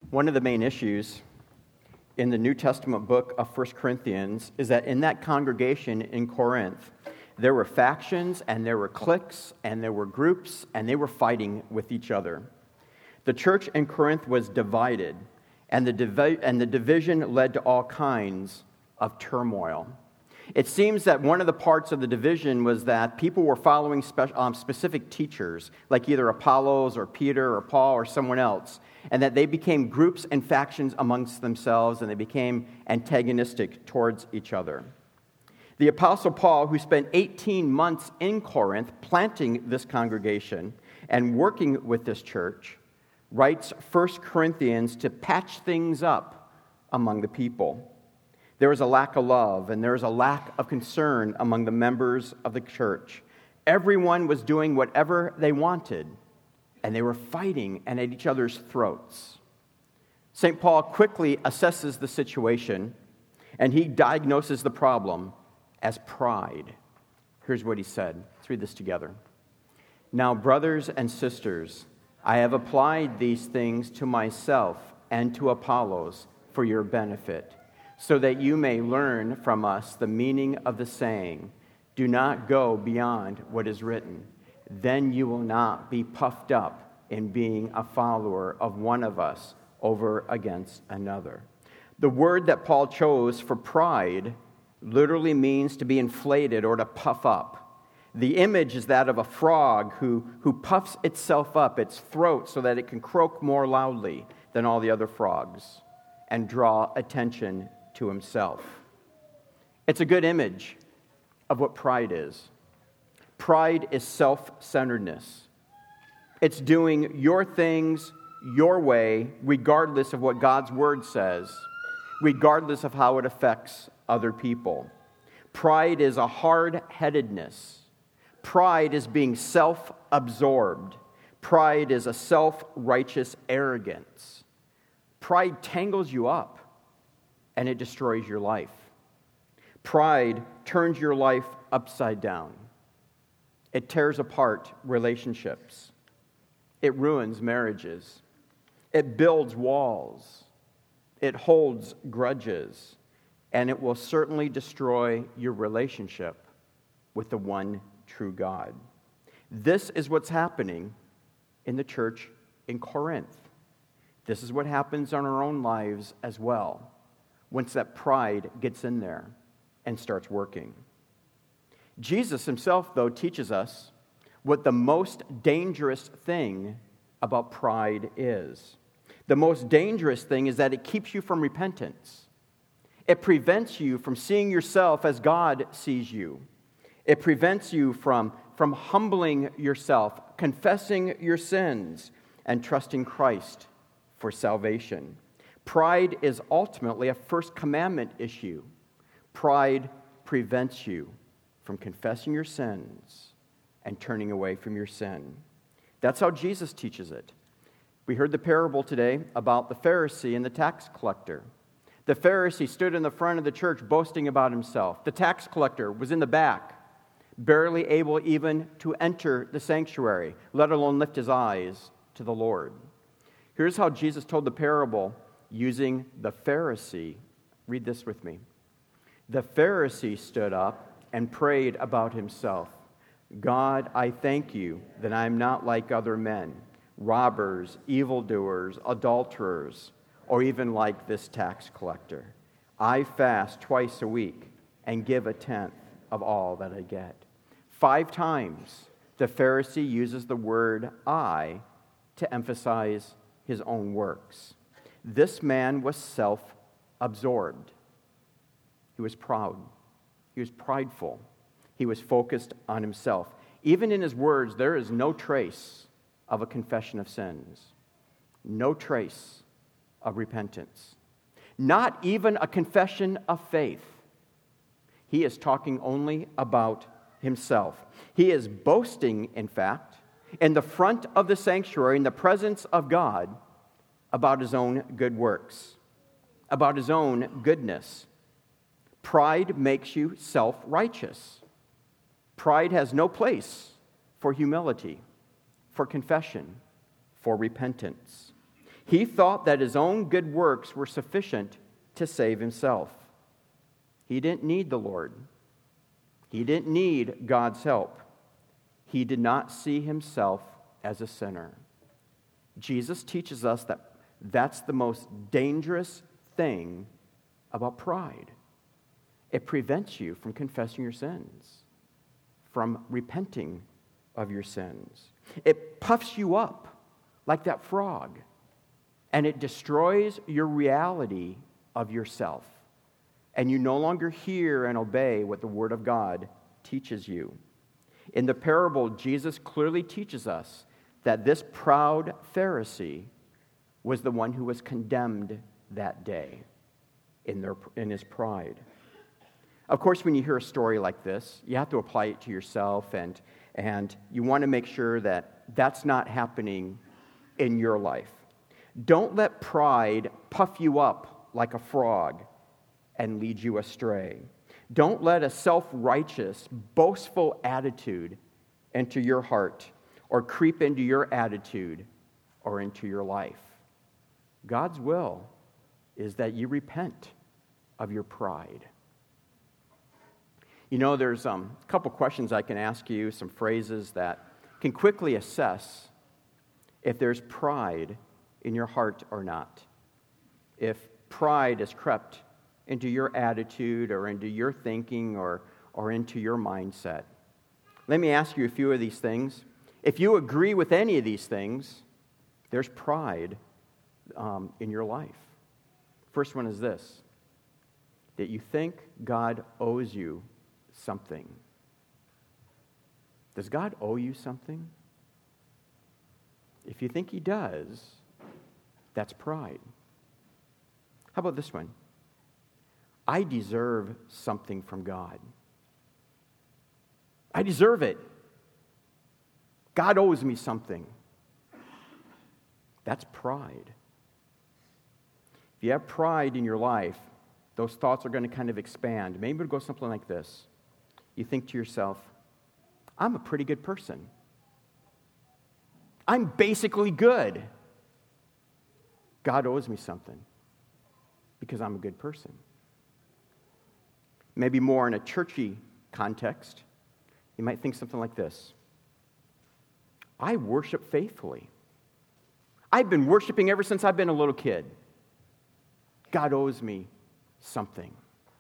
One of the main issues in the New Testament book of 1 Corinthians is that in that congregation in Corinth, there were factions and there were cliques and there were groups and they were fighting with each other. The church in Corinth was divided, and the division led to all kinds of turmoil. It seems that one of the parts of the division was that people were following specific teachers, like either Apollos or Peter or Paul or someone else, and that they became groups and factions amongst themselves, and they became antagonistic towards each other. The Apostle Paul, who spent 18 months in Corinth planting this congregation and working with this church, writes 1 Corinthians to patch things up among the people. There was a lack of love, and there was a lack of concern among the members of the church. Everyone was doing whatever they wanted, and they were fighting and at each other's throats. St. Paul quickly assesses the situation, and he diagnoses the problem as pride. Here's what he said. Let's read this together. Now, brothers and sisters, I have applied these things to myself and to Apollos for your benefit, so that you may learn from us the meaning of the saying, do not go beyond what is written. Then you will not be puffed up in being a follower of one of us over against another. The word that Paul chose for pride literally means to be inflated or to puff up. The image is that of a frog who puffs itself up, its throat, so that it can croak more loudly than all the other frogs and draw attention to himself. It's a good image of what pride is. Pride is self-centeredness. It's doing your things your way, regardless of what God's word says, regardless of how it affects other people. Pride is a hard-headedness. Pride is being self-absorbed. Pride is a self-righteous arrogance. Pride tangles you up, and it destroys your life. Pride turns your life upside down. It tears apart relationships. It ruins marriages. It builds walls. It holds grudges. And it will certainly destroy your relationship with the one true God. This is what's happening in the church in Corinth. This is what happens in our own lives as well, once that pride gets in there and starts working. Jesus himself, though, teaches us what the most dangerous thing about pride is. The most dangerous thing is that it keeps you from repentance. It prevents you from seeing yourself as God sees you. It prevents you from humbling yourself, confessing your sins, and trusting Christ for salvation. Pride is ultimately a first commandment issue. Pride prevents you from confessing your sins and turning away from your sin. That's how Jesus teaches it. We heard the parable today about the Pharisee and the tax collector. The Pharisee stood in the front of the church boasting about himself. The tax collector was in the back, barely able even to enter the sanctuary, let alone lift his eyes to the Lord. Here's how Jesus told the parable using the Pharisee. Read this with me. The Pharisee stood up and prayed about himself. God, I thank you that I am not like other men, robbers, evildoers, adulterers, or even like this tax collector. I fast twice a week and give a tenth of all that I get. 5 times the Pharisee uses the word I to emphasize his own works. This man was self-absorbed. He was proud. He was prideful. He was focused on himself. Even in his words, there is no trace of a confession of sins. No trace of repentance. Not even a confession of faith. He is talking only about himself. He is boasting, in fact, in the front of the sanctuary, in the presence of God, about his own good works, about his own goodness. Pride makes you self-righteous. Pride has no place for humility, for confession, for repentance. He thought that his own good works were sufficient to save himself. He didn't need the Lord. He didn't need God's help. He did not see himself as a sinner. Jesus teaches us that that's the most dangerous thing about pride. It prevents you from confessing your sins, from repenting of your sins. It puffs you up like that frog, and it destroys your reality of yourself. And you no longer hear and obey what the Word of God teaches you. In the parable, Jesus clearly teaches us that this proud Pharisee was the one who was condemned that day in his pride. Of course, when you hear a story like this, you have to apply it to yourself, and you want to make sure that that's not happening in your life. Don't let pride puff you up like a frog and lead you astray. Don't let a self-righteous, boastful attitude enter your heart or creep into your attitude or into your life. God's will is that you repent of your pride. You know, there's a couple questions I can ask you, some phrases that can quickly assess if there's pride in your heart or not. If pride has crept into your attitude or into your thinking or into your mindset. Let me ask you a few of these things. If you agree with any of these things, there's pride in your life. First one is this, that you think God owes you something. Does God owe you something? If you think he does, that's pride. How about this one? I deserve something from God. I deserve it. God owes me something. That's pride. If you have pride in your life, those thoughts are going to kind of expand. Maybe it'll go something like this. You think to yourself, I'm a pretty good person. I'm basically good. God owes me something because I'm a good person. Maybe more in a churchy context, you might think something like this. I worship faithfully. I've been worshiping ever since I've been a little kid. God owes me something.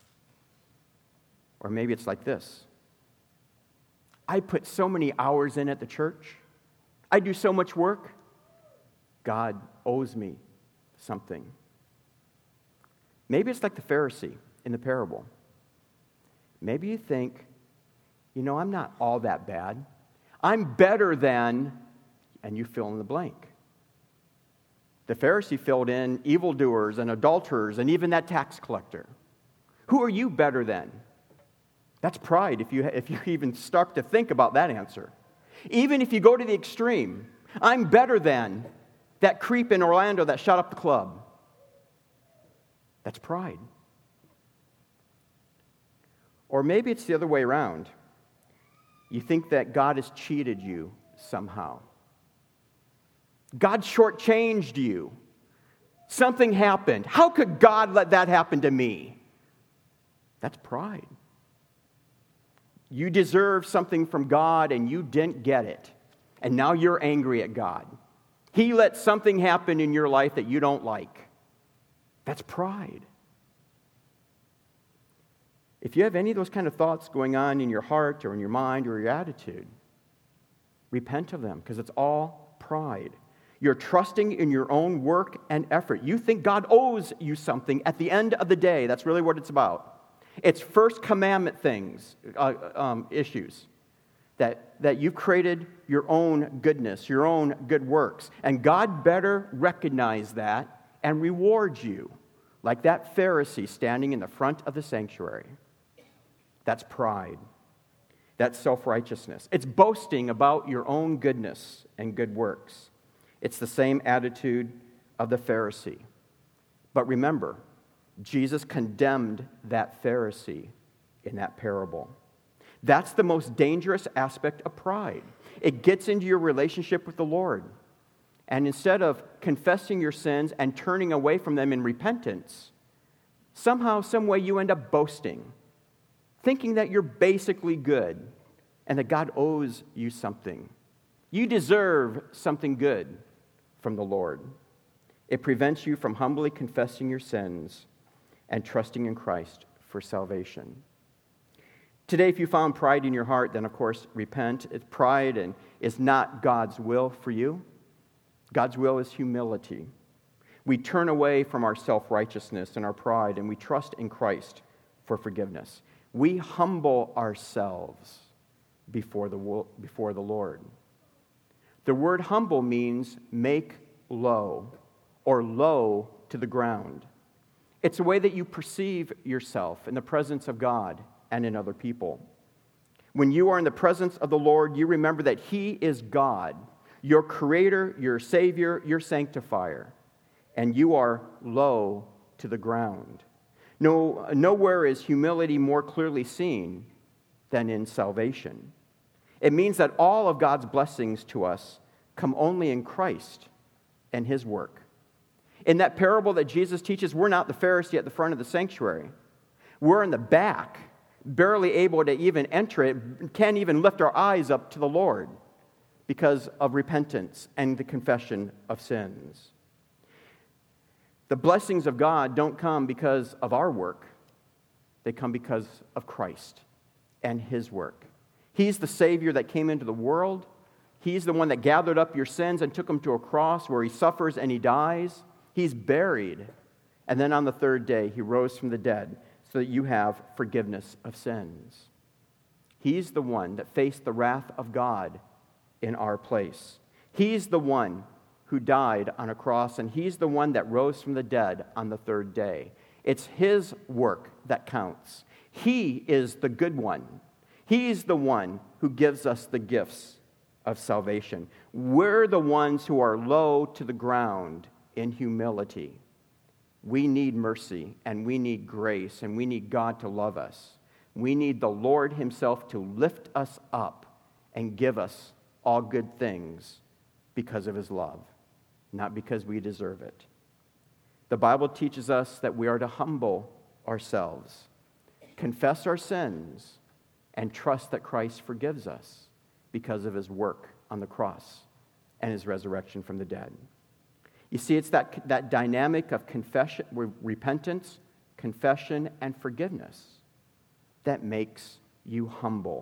Or maybe it's like this. I put so many hours in at the church. I do so much work. God owes me something. Maybe it's like the Pharisee in the parable. Maybe you think, I'm not all that bad. I'm better than, and you fill in the blank. The Pharisee filled in evildoers and adulterers and even that tax collector. Who are you better than? That's pride if you even start to think about that answer. Even if you go to the extreme, I'm better than that creep in Orlando that shot up the club. That's pride. Or maybe it's the other way around. You think that God has cheated you somehow. God shortchanged you. Something happened. How could God let that happen to me? That's pride. You deserve something from God and you didn't get it. And now you're angry at God. He let something happen in your life that you don't like. That's pride. If you have any of those kind of thoughts going on in your heart or in your mind or your attitude, repent of them because it's all pride. You're trusting in your own work and effort. You think God owes you something at the end of the day. That's really what it's about. It's first commandment things, issues, that you've created your own goodness, your own good works. And God better recognize that and reward you, like that Pharisee standing in the front of the sanctuary. That's pride. That's self-righteousness. It's boasting about your own goodness and good works. It's the same attitude of the Pharisee. But remember, Jesus condemned that Pharisee in that parable. That's the most dangerous aspect of pride. It gets into your relationship with the Lord. And instead of confessing your sins and turning away from them in repentance, somehow, some way you end up boasting, thinking that you're basically good and that God owes you something. You deserve something good from the Lord. It prevents you from humbly confessing your sins and trusting in Christ for salvation. Today, if you found pride in your heart, then of course repent. It's pride and is not God's will for you. God's will is humility. We turn away from our self-righteousness and our pride, and we trust in Christ for forgiveness. We humble ourselves before the Lord. The word humble means make low, or low to the ground. It's a way that you perceive yourself in the presence of God and in other people. When you are in the presence of the Lord, you remember that He is God, your creator, your savior, your sanctifier, and you are low to the ground. Nowhere is humility more clearly seen than in salvation. It means that all of God's blessings to us come only in Christ and His work. In that parable that Jesus teaches, we're not the Pharisee at the front of the sanctuary. We're in the back, barely able to even enter it, can't even lift our eyes up to the Lord because of repentance and the confession of sins. The blessings of God don't come because of our work. They come because of Christ and His work. He's the Savior that came into the world. He's the one that gathered up your sins and took them to a cross where He suffers and He dies. He's buried. And then on the third day, He rose from the dead so that you have forgiveness of sins. He's the one that faced the wrath of God in our place. He's the one who died on a cross, and He's the one that rose from the dead on the third day. It's His work that counts. He is the good one. He's the one who gives us the gifts of salvation. We're the ones who are low to the ground in humility. We need mercy, and we need grace, and we need God to love us. We need the Lord Himself to lift us up and give us all good things because of His love, not because we deserve it. The Bible teaches us that we are to humble ourselves, confess our sins, and trust that Christ forgives us because of His work on the cross and His resurrection from the dead. You see, it's that dynamic of confession, repentance, confession, and forgiveness that makes you humble.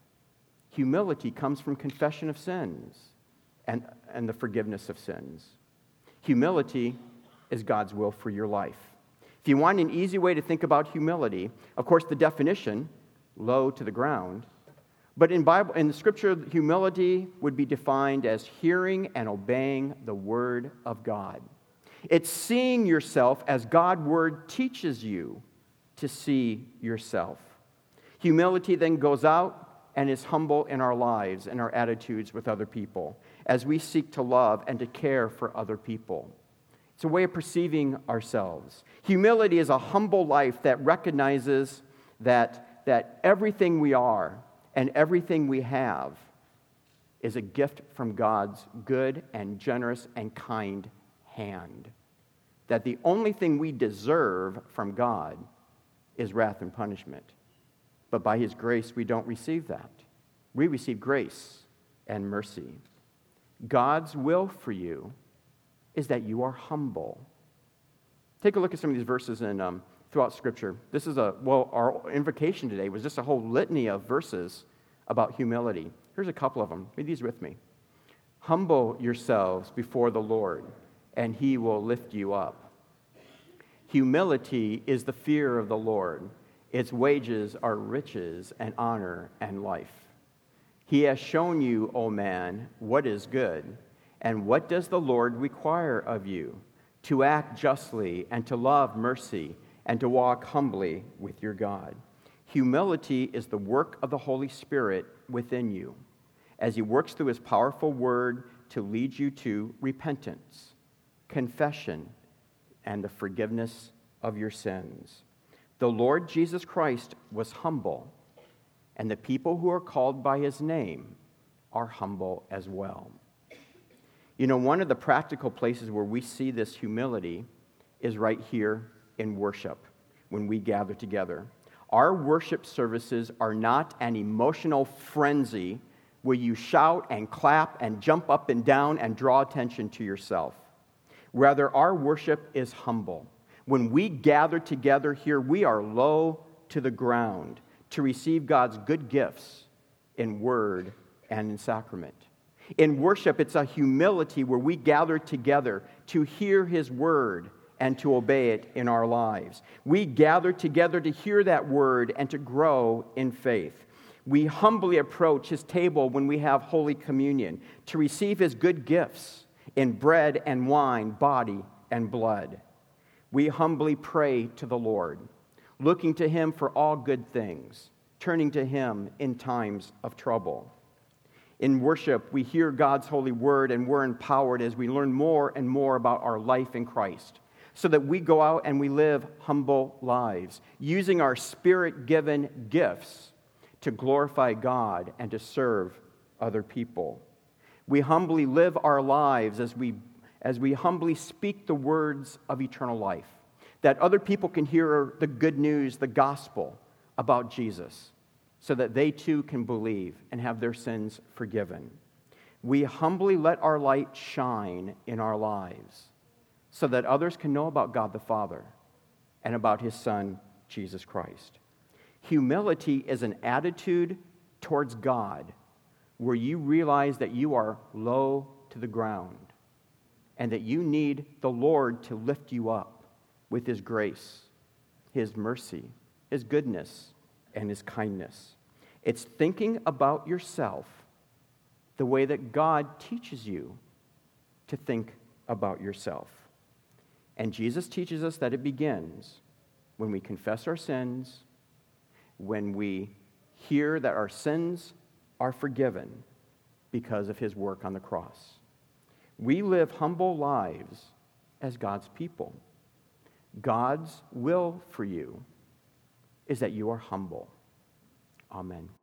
Humility comes from confession of sins and the forgiveness of sins. Humility is God's will for your life. If you want an easy way to think about humility, of course, the definition, low to the ground, but in the Scripture, humility would be defined as hearing and obeying the Word of God. It's seeing yourself as God's Word teaches you to see yourself. Humility then goes out and is humble in our lives and our attitudes with other people as we seek to love and to care for other people. It's a way of perceiving ourselves. Humility is a humble life that recognizes that everything we are and everything we have is a gift from God's good and generous and kind hand. That the only thing we deserve from God is wrath and punishment. But by His grace, we don't receive that. We receive grace and mercy. God's will for you is that you are humble. Take a look at some of these verses throughout Scripture. This is our invocation today was just a whole litany of verses about humility. Here's a couple of them. Read these with me. Humble yourselves before the Lord, and He will lift you up. Humility is the fear of the Lord. Its wages are riches and honor and life. He has shown you, O man, what is good, and what does the Lord require of you? To act justly and to love mercy and to walk humbly with your God. Humility is the work of the Holy Spirit within you as He works through His powerful word to lead you to repentance, confession, and the forgiveness of your sins. The Lord Jesus Christ was humble, and the people who are called by His name are humble as well. You know, one of the practical places where we see this humility is right here in worship, when we gather together. Our worship services are not an emotional frenzy where you shout and clap and jump up and down and draw attention to yourself. Rather, our worship is humble. When we gather together here, we are low to the ground to receive God's good gifts in word and in sacrament. In worship, it's a humility where we gather together to hear His word and to obey it in our lives. We gather together to hear that word and to grow in faith. We humbly approach His table when we have Holy Communion to receive His good gifts in bread and wine, body and blood. We humbly pray to the Lord, looking to Him for all good things, turning to Him in times of trouble. In worship, we hear God's holy word, and we're empowered as we learn more and more about our life in Christ, so that we go out and we live humble lives, using our Spirit-given gifts to glorify God and to serve other people. We humbly live our lives as we humbly speak the words of eternal life, that other people can hear the good news, the gospel about Jesus, so that they too can believe and have their sins forgiven. We humbly let our light shine in our lives so that others can know about God the Father and about His Son, Jesus Christ. Humility is an attitude towards God where you realize that you are low to the ground and that you need the Lord to lift you up with His grace, His mercy, His goodness, and His kindness. It's thinking about yourself the way that God teaches you to think about yourself. And Jesus teaches us that it begins when we confess our sins, when we hear that our sins are forgiven because of His work on the cross. We live humble lives as God's people. God's will for you is that you are humble. Amen.